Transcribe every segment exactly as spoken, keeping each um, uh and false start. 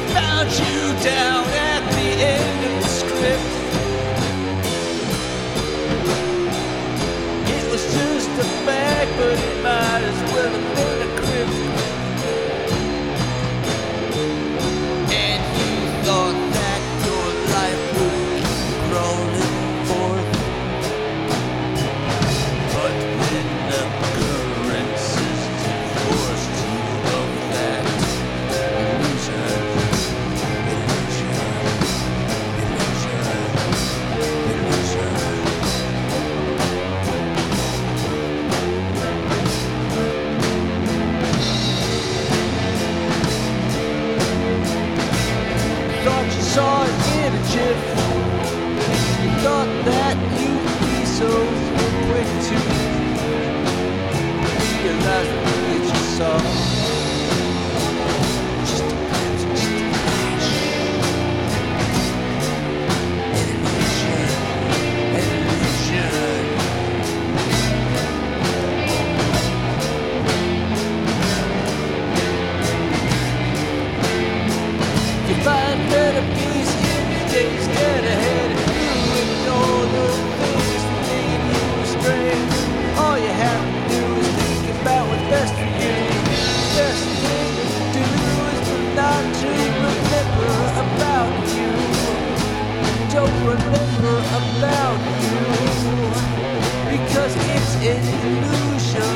They found you down at the end of the script. It was just a bag, but it might as well have been a crypt. And you thought that your life would keep rolling forth, but then the occurrences divorced you of that illusion, illusion, illusion, illusion. Thought you saw it in a jiff. You thought that you'd be so quick to realize the that you saw. Just a glimpse, just a flash. An illusion, an illusion. You find better peace in your days get ahead, and you ignore the things that lead you astray. All you have to do is think about what's best for you. Best thing to do is not to remember about you. Don't remember about you, because it's an illusion.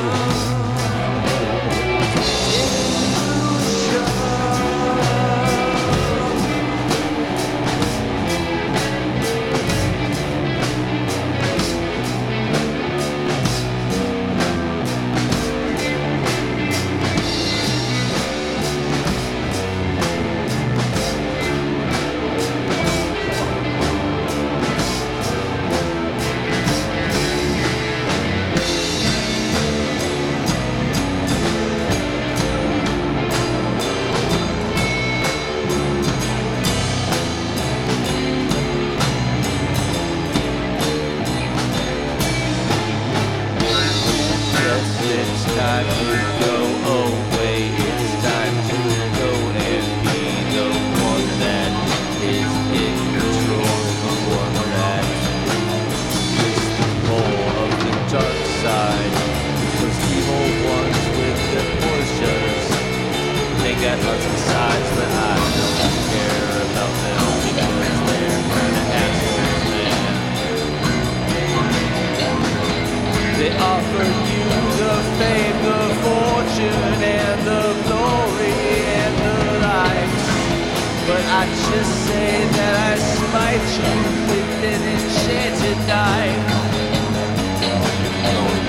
It's an illusion. It's time to go away. It's time to go and be the one that is in control, the one that is the pole of the dark side. Those evil ones with their portions, they got lots of sides, but I don't care about them because they're kind of assholes, man. They offered you the fame, the fortune, and the glory, and the lights. But I just say that I smite you with an enchanted knife.